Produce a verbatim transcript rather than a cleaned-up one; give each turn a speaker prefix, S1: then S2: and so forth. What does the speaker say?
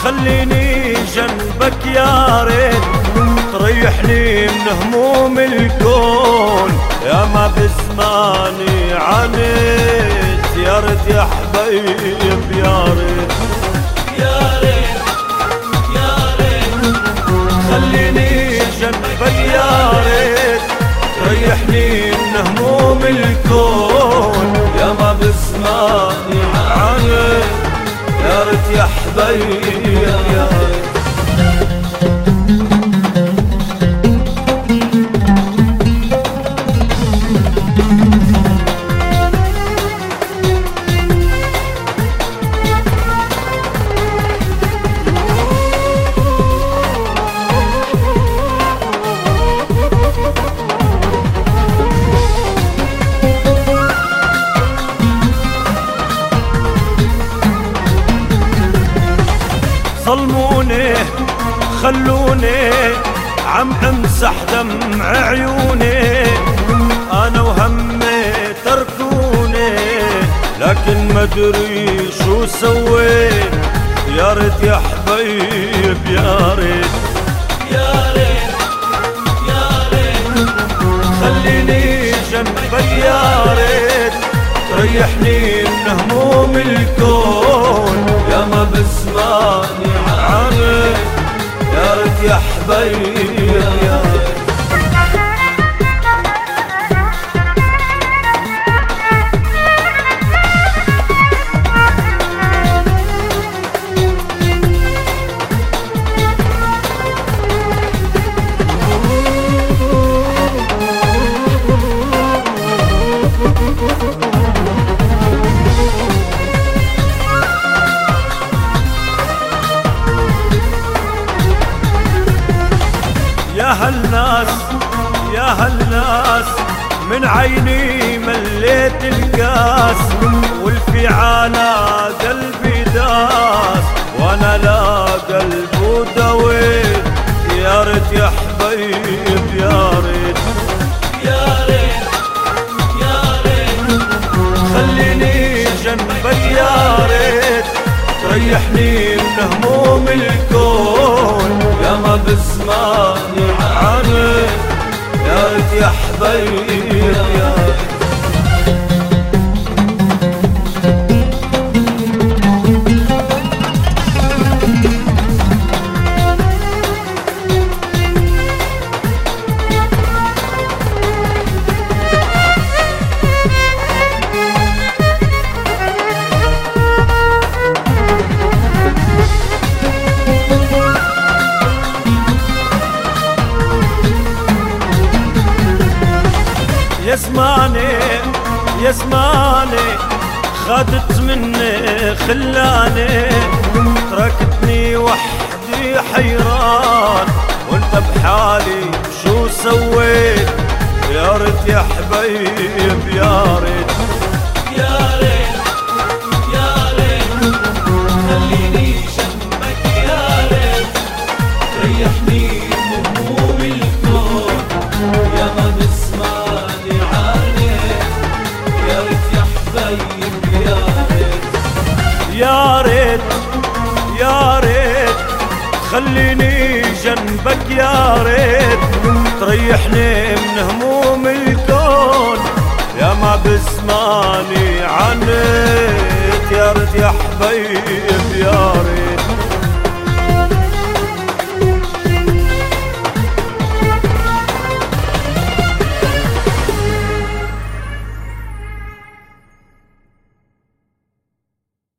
S1: خليني جنبك يا ريت تريحني من هموم الكون، يا ما بزماني عانيت، يا ريت يا حبيب يا ريت
S2: يا ريت يا ريت
S1: خليني جنبك يا ريت تريحني من هموم الكون، يا ما بزماني عانيت، يا ريت يا حبيب يا ريت. ظلموني خلوني عم امسح دمع عيوني، انا وهمي تركوني لكن ما ادري شو سويت، يا ريت يا حبيب يا ريت
S2: يا ريت يا ريت
S1: خليني جنبك يا ريت تريحني من هموم الكون، يا ما بزماني عانيت، يا ريت يا حبيب يا ريت. يا هالناس يا هالناس من عيني مليت الكاس، والفي على قلبي داس وانا لا قلبه دويت، يا ريت يا حبيب يا ريت
S2: يا ريت يا ريت
S1: خليني جنبك يا ريت تريحني من هموم الكون، يا ما بزماني عانيت، يا ريت يا حبيب يا ريت. يا زماني يا زماني خدت مني خلاني، تركتني وحدي حيران وانت بحالي شو سويت، يا ريت يا حبيب يا ريت
S2: يا ريت يا ريت خليني جنبك يا ريت تريحني من هموم الكون، يا ما بزماني عانيت، يا ريت يا حبيب يا ريت
S1: يا ريت يا ريت خليني جنبك يا ريت تريحني من هموم الكون، يا ما بزماني عانيت، يا ريت يا حبيب يا